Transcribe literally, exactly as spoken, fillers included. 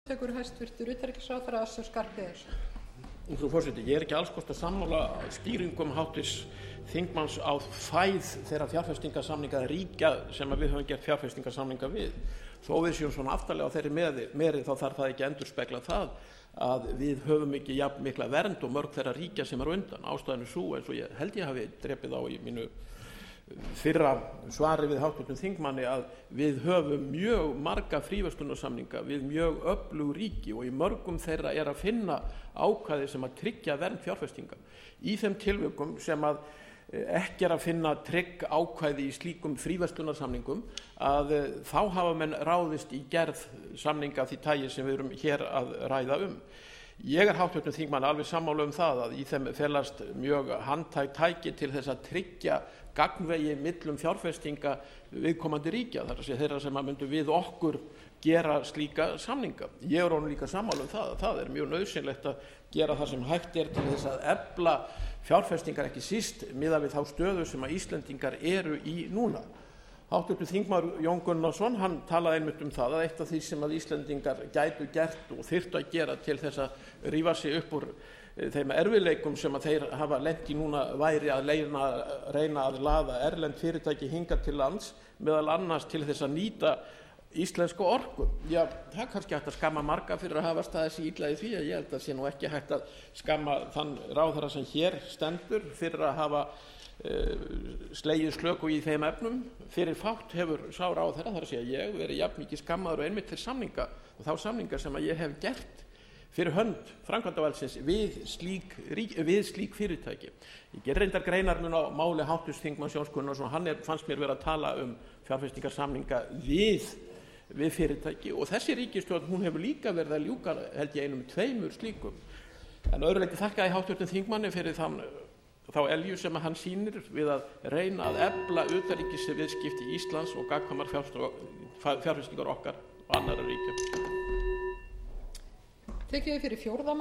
Frú forseti, ég er ekki alls kostar sammála skýringum háttvirts þingmanns á fæð þeirra fjárfestingarsamninga ríkja sem við höfum gert fjárfestingarsamninga við. Þó við séum svona aftarlega á þeirri meri, meri þá þarf það ekki að endurspegla það að við höfum ekki jafn mikla vernd og mörg þeirra ríkja sem er undan. Ástæðan er sú, eins og ég held ég hafi drepið á í mínu fyrra svari við háttvirtum þingmanni, að við höfum mjög marga fríverslunarsamninga við mjög öflug ríki og í mörgum þeirra er að finna ákvæði sem að tryggja vernd fjárfestinga. Í þeim tilvikum sem að ekki er að finna trygg ákvæði í slíkum fríverslunarsamningum, að þá hafa menn ráðist í gerð samninga af því tagi sem við erum hér að ræða um. Ég er háttvirtum þingmanni alveg sammála um það að í þeim felast mjög handhæg tæki til þess að tryggja gagnvegi millum fjárfestinga viðkomandi ríkja, þar að segja þeirra sem að myndu við okkur gera slíka samninga. Ég er honum líka sammála um það að það er mjög nauðsynlegt að gera það sem hægt er til þess að efla fjárfestingar, ekki síst miðað við þá stöðu sem að Íslendingar eru í núna. Háttvirtur þingmaður Jón Gunnarsson, hann talaði einmitt um það að eitt af því sem að Íslendingar gætu gert og þyrftu að gera til þess að rífa sig upp úr þeim erfiðleikum sem að þeir hafa lent í núna væri að leina, reyna að laða erlend fyrirtæki hingað til lands, meðal annars til þess að nýta íslensku orku. Já, það er kannski hægt að skamma marga fyrir að hafa staðið sig illa í því, að ég held að sé nú ekki hægt að skamma þann ráðherra sem hér stendur fyrir að hafa slegið slöku í þeim efnum. Fyrir fátt hefur sá ráðherra, þar að segja ég, verið jafn mikið skammaður og einmitt til samninga og þá samninga sem að ég hef gert fyrir hönd framkvæmdarvaldsins við slík, við slík fyrirtæki. Ég ger reyndar greinarmun á máli háttvirts þingmanns Jóns Gunnarsson, hann er, fannst mér vera að tala um fjárfestingarsamninga við, við fyrirtæki og þessi ríkisstjórn, hún hefur líka verið að ljúka held ég einum tveimur slíkum. En öðru leyti þakka ég háttvirtum þingmanni fyrir þann þá elju sem að hann sýnir við að reyna að efla utanríkisviðskipti Íslands og gagnkvæmar fjárfestingar okkar og annarra ríkja.